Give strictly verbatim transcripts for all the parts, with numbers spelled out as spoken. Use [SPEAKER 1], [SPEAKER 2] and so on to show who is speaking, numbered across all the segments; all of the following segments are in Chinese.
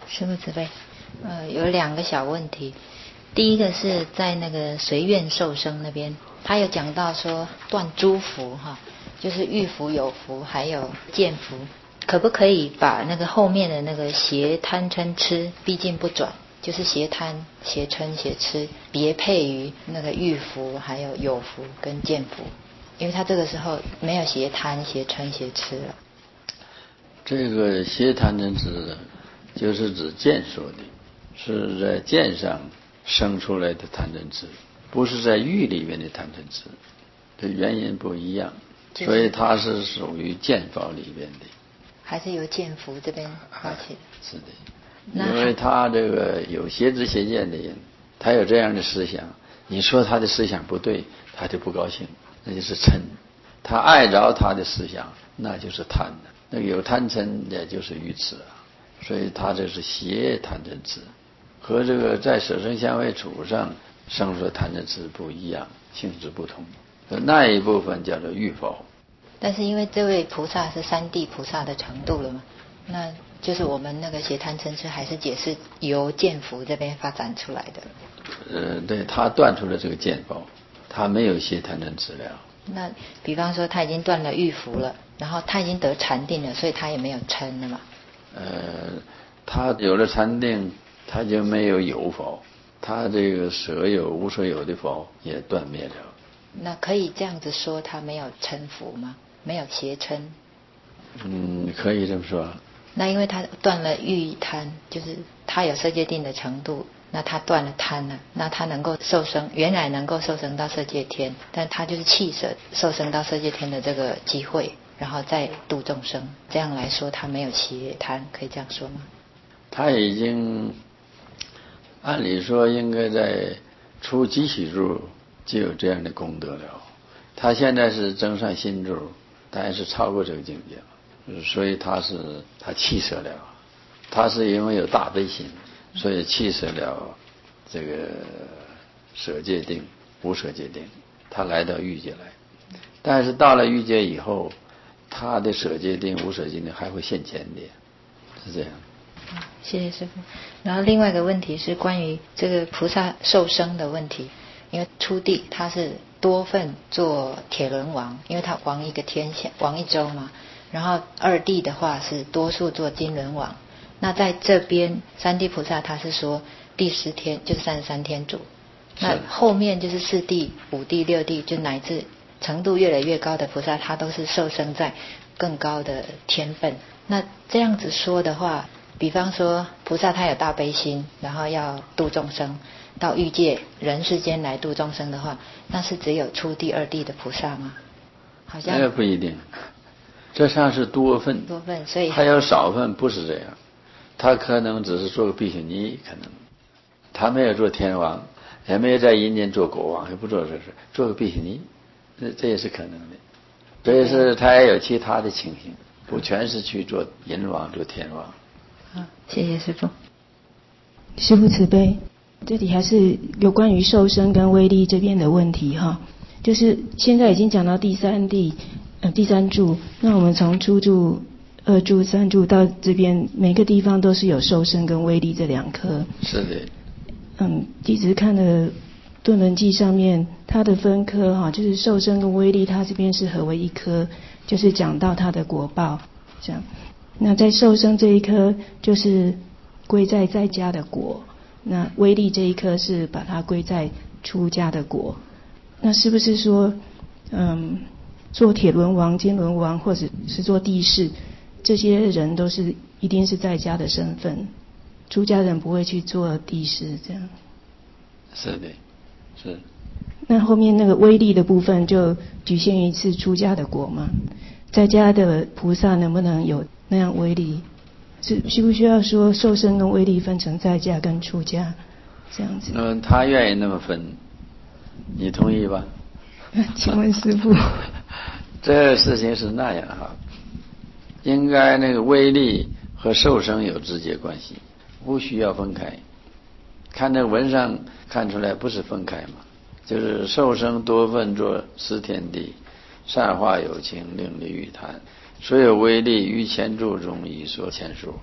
[SPEAKER 1] 师父慈悲，呃，有两个小问题。第一个是在那个随愿受生那边，他有讲到说断诸福哈，就是欲福有福，还有见福，可不可以把那个后面的那个邪贪嗔痴毕竟不转，就是邪贪、邪嗔、邪痴，别配于那个欲福，还有有福跟见福，因为他这个时候没有邪贪、邪嗔、邪痴了。
[SPEAKER 2] 这个邪贪嗔痴就是指见说的，是在见上生出来的贪嗔痴，不是在欲里面的贪嗔痴，这原因不一样，所以它是属于见法里边的，
[SPEAKER 1] 还是由见福这边发起的。
[SPEAKER 2] 是的，因为他这个有邪知邪见的人，他有这样的思想，你说他的思想不对，他就不高兴，那就是嗔；他爱着他的思想，那就是贪。那个有贪嗔也就是愚痴啊，所以他这是邪贪嗔痴，和这个在舍身相位处上生出的贪嗔痴不一样，性质不同。那一部分叫做欲否。
[SPEAKER 1] 但是因为这位菩萨是三地菩萨的程度了嘛，那就是我们那个邪贪嗔痴还是解释由见福这边发展出来的。
[SPEAKER 2] 呃，对，他断出了这个见否，他没有邪贪嗔痴了。
[SPEAKER 1] 那比方说他已经断了欲福了，然后他已经得禅定了，所以他也没有嗔了嘛。
[SPEAKER 2] 呃，他有了禅定，他就没有有否，他这个舍有无所有的否也断灭了。
[SPEAKER 1] 那可以这样子说，他没有嗔福吗？没有邪嗔？
[SPEAKER 2] 嗯，可以这么说。
[SPEAKER 1] 那因为他断了欲贪，就是他有色界定的程度，那他断了贪了，那他能够受生，原来能够受生到色界天，但他就是弃舍受生到色界天的这个机会，然后再度众生。这样来说，他没有邪贪，可以这样说吗？
[SPEAKER 2] 他已经按理说应该在初几许住就有这样的功德了，他现在是增上新住，但是超过这个境界了，所以他是他弃舍了，他是因为有大悲心，所以弃舍了这个舍界定、无舍界定，他来到欲界来。但是到了欲界以后，他的舍界定、无舍界定还会现前的，是这样。
[SPEAKER 1] 谢谢师父。然后另外一个问题是关于这个菩萨受生的问题，因为初地他是多份做铁轮王，因为他王一个天下，王一州嘛。然后二地的话是多数做金轮王。那在这边三地菩萨他是说第十天就是三十三天主，那后面就是四地、五地、六地，就乃至程度越来越高的菩萨，他都是受生在更高的天分。那这样子说的话，比方说菩萨他有大悲心，然后要度众生，到欲界人世间来度众生的话，那是只有初地二地的菩萨吗？好像
[SPEAKER 2] 那个不一定，这上是多份，
[SPEAKER 1] 多份，所以
[SPEAKER 2] 还有少份不是这样，他可能只是做个比丘尼，可能他没有做天王，也没有在阴间做国王，也不做这事，做个比丘尼，这这也是可能的。所以是他也有其他的情形，不全是去做银王做天王。
[SPEAKER 1] 好，谢谢师父。
[SPEAKER 3] 师父慈悲，这里还是有关于受生跟威力这边的问题哈，就是现在已经讲到第三地呃第三柱，那我们从初柱、二柱、三柱到这边，每个地方都是有受生跟威力这两颗。
[SPEAKER 2] 是的。
[SPEAKER 3] 嗯，弟子看了顿轮记上面它的分科哈，就是受生跟威力，它这边是合为一科，就是讲到它的果报这样。那在受生这一科就是归在在家的果，那威力这一科是把它归在出家的果。那是不是说嗯，做铁轮王、金轮王或者是做地士，这些人都是一定是在家的身份，出家人不会去做地士这样？
[SPEAKER 2] 是的，是。
[SPEAKER 3] 那后面那个威力的部分就局限于是出家的果吗？在家的菩萨能不能有那样威力？是需不需要说受生跟威力分成在家跟出家这样子？
[SPEAKER 2] 嗯，他愿意那么分，你同意吧？
[SPEAKER 3] 请问师父，
[SPEAKER 2] 这事情是那样哈，应该那个威力和受生有直接关系，不需要分开。看这文上看出来不是分开嘛，就是受生多分作十天地，善化有情，令利欲贪，所有威力于前注中已说前述，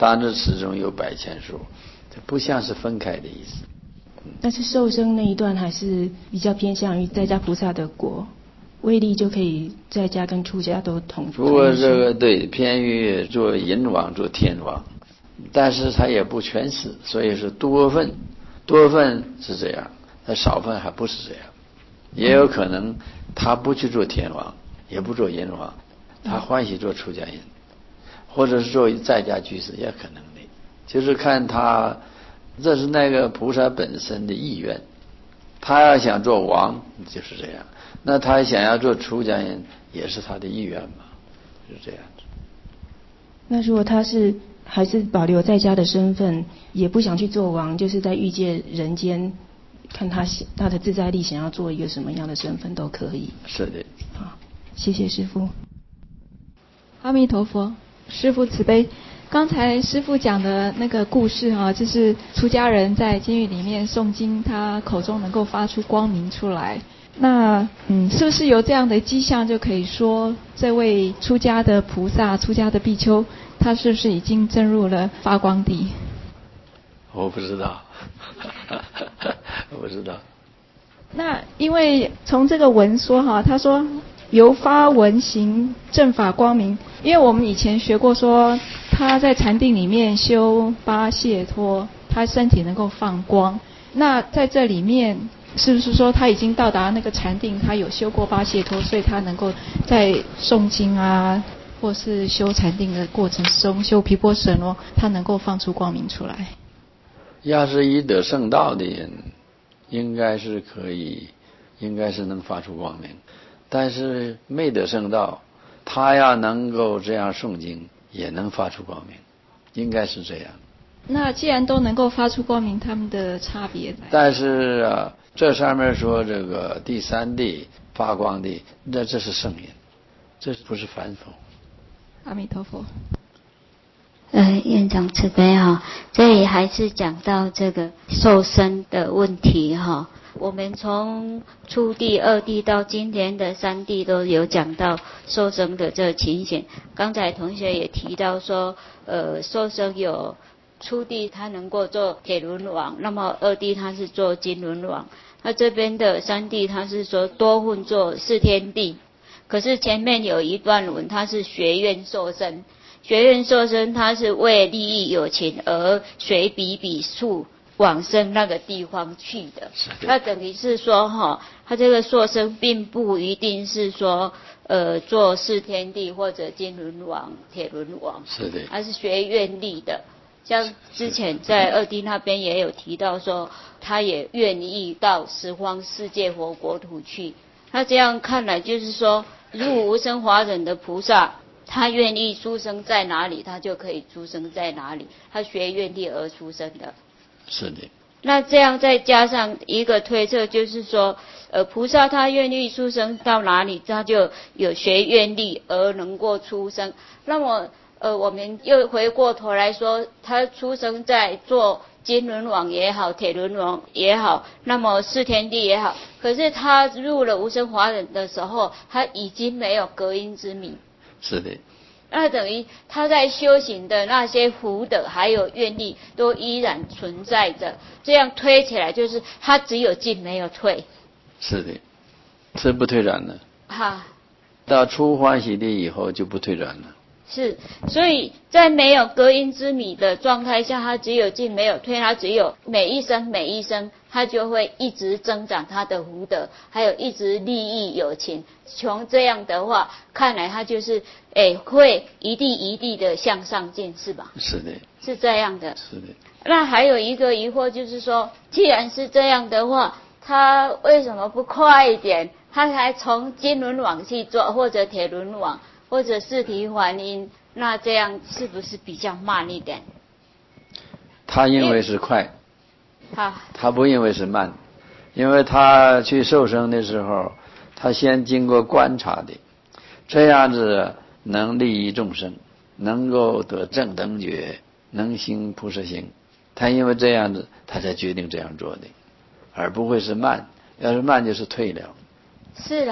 [SPEAKER 2] 当知池中有百千树，这不像是分开的意思。
[SPEAKER 3] 但是受生那一段还是比较偏向于在家菩萨的果，威力就可以在家跟出家都同。
[SPEAKER 2] 不过这个对偏于做淫王做天王，但是他也不全是，所以是多份，多份是这样，他少份还不是这样。也有可能他不去做天王，也不做淫王，他欢喜做出家人，或者是做在家居士，也可能的，就是看他。这是那个菩萨本身的意愿，他要想做王就是这样，那他想要做出家人也是他的意愿嘛，是这样子。
[SPEAKER 3] 那如果他是还是保留在家的身份，也不想去做王，就是在欲界人间，看他他的自在力想要做一个什么样的身份都可以。
[SPEAKER 2] 是的。
[SPEAKER 3] 好，谢谢师父。
[SPEAKER 4] 阿弥陀佛，师父慈悲。刚才师父讲的那个故事哈、啊，就是出家人在监狱里面诵经，他口中能够发出光明出来。那嗯，是不是有这样的迹象，就可以说这位出家的菩萨、出家的比丘，他是不是已经证入了发光地？
[SPEAKER 2] 我不知道，我不知道。
[SPEAKER 4] 那因为从这个文说哈、啊，他说由发文行正法光明，因为我们以前学过说。他在禅定里面修八解脱，他身体能够放光。那在这里面，是不是说他已经到达那个禅定，他有修过八解脱，所以他能够在诵经啊，或是修禅定的过程中，修毗婆舍那，他能够放出光明出来？
[SPEAKER 2] 要是已得圣道的人，应该是可以，应该是能发出光明。但是没得圣道，他要能够这样诵经。也能发出光明，应该是这样。
[SPEAKER 4] 那既然都能够发出光明，他们的差别？
[SPEAKER 2] 但是啊，这上面说这个第三地发光地，那这是圣人，这不是凡夫。
[SPEAKER 4] 阿弥陀佛。
[SPEAKER 5] 呃，院长慈悲哈，这里还是讲到这个受生的问题哈。我们从初地、二地到今天的三地都有讲到受生的这个情形。刚才同学也提到说，呃，受生有初地他能够做铁轮王，那么二地他是做金轮王，那这边的三地他是说多份做四天地。可是前面有一段文，他是学院受生，学院受生他是为利益有情而随彼彼处往生那个地方去的，他等于是说哈，他这个受生并不一定是说呃做四天地或者金轮王、铁轮王，
[SPEAKER 2] 是的，
[SPEAKER 5] 他是学愿力的。像之前在二地那边也有提到说，他也愿意到十方世界佛国土去。那这样看来就是说，入无生法忍的菩萨，他愿意出生在哪里，他就可以出生在哪里，他学愿力而出生的。
[SPEAKER 2] 是的。
[SPEAKER 5] 那这样再加上一个推测，就是说，呃，菩萨他愿意出生到哪里，他就有学愿力而能够出生。那么，呃，我们又回过头来说，他出生在做金轮王也好，铁轮王也好，那么四天地也好，可是他入了无生法忍的时候，他已经没有隔音之谜。
[SPEAKER 2] 是的。
[SPEAKER 5] 那等于他在修行的那些福德还有愿力都依然存在着，这样推起来就是他只有进没有退。
[SPEAKER 2] 是的，是不退转的。
[SPEAKER 5] 哈，
[SPEAKER 2] 到出欢喜地以后就不退转了。
[SPEAKER 5] 是，所以在没有隔音之谜的状态下，他只有进没有退，他只有每一生每一生，他就会一直增长他的福德，还有一直利益有情。从这样的话看来，他就是诶会一地一地的向上进，是吧？
[SPEAKER 2] 是的，
[SPEAKER 5] 是这样的。
[SPEAKER 2] 是的。
[SPEAKER 5] 那还有一个疑惑就是说，既然是这样的话，他为什么不快一点？他还从金轮王去做，或者铁轮王，或者四体还阴，那这样是不是比较慢一点？
[SPEAKER 2] 他认为是快，
[SPEAKER 5] 他
[SPEAKER 2] 他不认为是慢，因为他去受生的时候，他先经过观察的，这样子能利益众生，能够得正等觉，能行菩萨行，他因为这样子，他才决定这样做的，而不会是慢。要是慢就是退了。
[SPEAKER 5] 是啦、
[SPEAKER 2] 哎，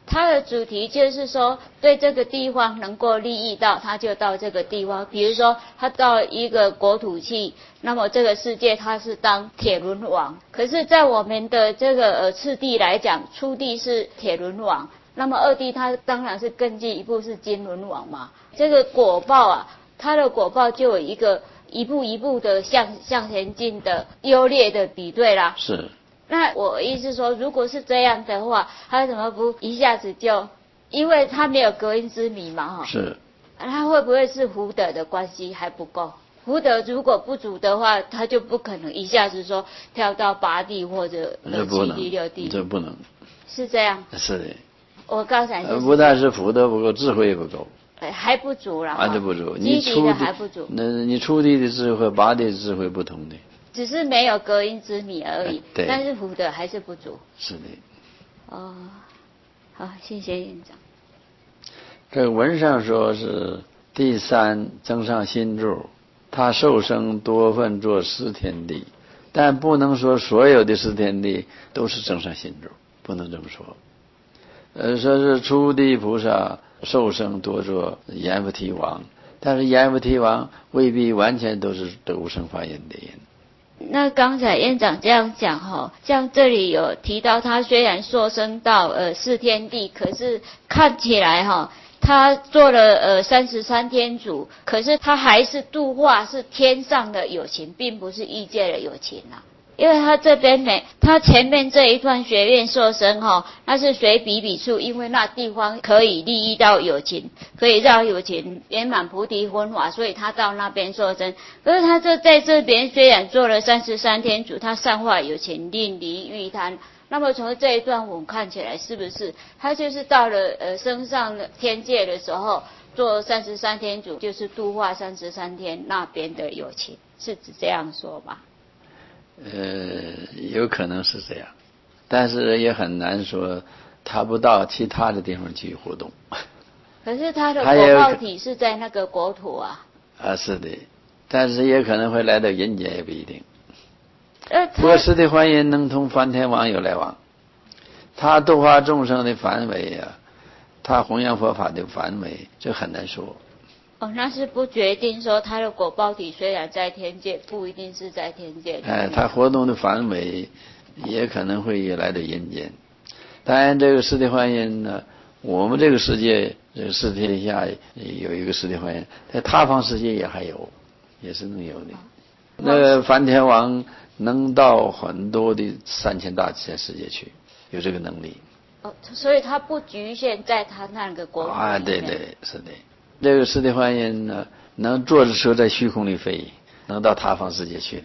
[SPEAKER 5] 它的主题就是说，对这个地方能够利益到，他就到这个地方。比如说，他到一个国土去，那么这个世界他是当铁轮王。可是，在我们的这个呃次第来讲，初地是铁轮王，那么二地他当然是更进一步是金轮王嘛。这个果报啊，它的果报就有一个一步一步的向向前进的优劣的比对啦。
[SPEAKER 2] 是。
[SPEAKER 5] 那我意思说，如果是这样的话，他怎么不一下子就，因为他没有隔音之谜嘛，哈。
[SPEAKER 2] 是。
[SPEAKER 5] 他会不会是福德的关系还不够？福德如果不足的话，他就不可能一下子说跳到八地或者七地六地。
[SPEAKER 2] 这不能。
[SPEAKER 5] 是这样。
[SPEAKER 2] 是的。
[SPEAKER 5] 我刚才就是、
[SPEAKER 2] 不但是福德不够，智慧也不够。
[SPEAKER 5] 还不足了。
[SPEAKER 2] 还是不足。
[SPEAKER 5] 你初地还不足。
[SPEAKER 2] 那你初地的智慧、八地的智慧不同的。
[SPEAKER 5] 只是没有隔音之谜而已，
[SPEAKER 2] 对，
[SPEAKER 5] 但是福德还是不足。
[SPEAKER 2] 是的。
[SPEAKER 5] 哦，好，谢谢院长。
[SPEAKER 2] 这个文上说是第三增上心柱，他受生多分作十天地，但不能说所有的十天地都是增上心柱，不能这么说。呃，说是初地菩萨受生多作阎浮提王，但是阎浮提王未必完全都是得无生法印的人。
[SPEAKER 5] 那刚才院长这样讲哈，像这里有提到他虽然说升到呃四天地，可是看起来哈，他做了呃三十三天主，可是他还是度化是天上的有情，并不是异界的有情啊。因为他这边没，他前面这一段学院受生哈，那是随彼彼处，因为那地方可以利益到有情，可以让有情圆满菩提分法，所以他到那边受生。可是他这在这边虽然做了三十三天主，他善化有情，令离欲贪。那么从这一段我们看起来，是不是他就是到了呃升上天界的时候，做三十三天主，就是度化三十三天那边的有情，是指这样说吧？
[SPEAKER 2] 呃，有可能是这样，但是也很难说他不到其他的地方去活动。
[SPEAKER 5] 可是他的果报体是在那个国土啊。
[SPEAKER 2] 啊，是的，但是也可能会来到人间，也不一定。
[SPEAKER 5] 呃，
[SPEAKER 2] 不过释迦观音能同梵天王有来往，他度化众生的范围啊，他弘扬佛法的范围，这很难说。
[SPEAKER 5] 哦，那是不决定说他的果报体虽然在天界，不一定是在天界。
[SPEAKER 2] 哎，他活动的范围也可能会来到人间。当然，这个释迦观音呢，我们这个世界，这个世界下有一个释迦观音，在他方世界也还有，也是能有的。那个梵天王能到很多的三千大千世界去，有这个能力。
[SPEAKER 5] 哦，所以他不局限在他那个国土里面。
[SPEAKER 2] 啊，对对，是的。这个释迦观音呢，能坐着车在虚空里飞，能到他方世界去的。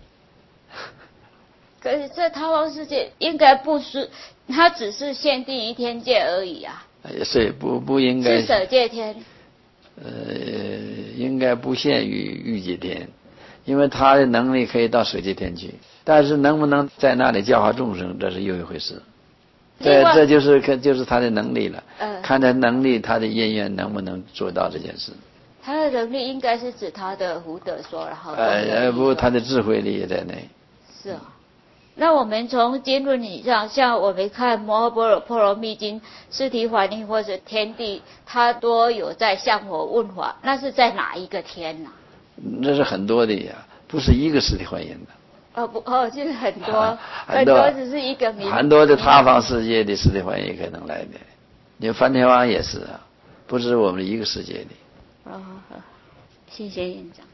[SPEAKER 5] 可是在他方世界应该不是，他只是限定于天界而已啊。
[SPEAKER 2] 是不不应该
[SPEAKER 5] 是舍界天。
[SPEAKER 2] 呃，应该不限于欲界天，因为他的能力可以到舍界天去，但是能不能在那里教化众生，这是又一回事。这这就是看就是他的能力了，
[SPEAKER 5] 呃、
[SPEAKER 2] 看他能力，他的因缘能不能做到这件事。
[SPEAKER 5] 他的能力应该是指他的福德说，然后
[SPEAKER 2] 呃不，他的智慧力也在内。
[SPEAKER 5] 是啊、哦，那我们从经论理上，像我们看《摩诃般若波罗蜜经》、释提桓尼或者天地，他都有在向佛问法，那是在哪一个天呢、啊？
[SPEAKER 2] 那是很多的呀，不是一个释提桓因的。
[SPEAKER 5] 哦不哦，就是很多、啊、
[SPEAKER 2] 很多，
[SPEAKER 5] 很多只是一个名，
[SPEAKER 2] 很多的他方世界的释提桓因可能来的，你梵天王也是啊，不是我们一个世界的。
[SPEAKER 5] 哦，好，谢谢院长。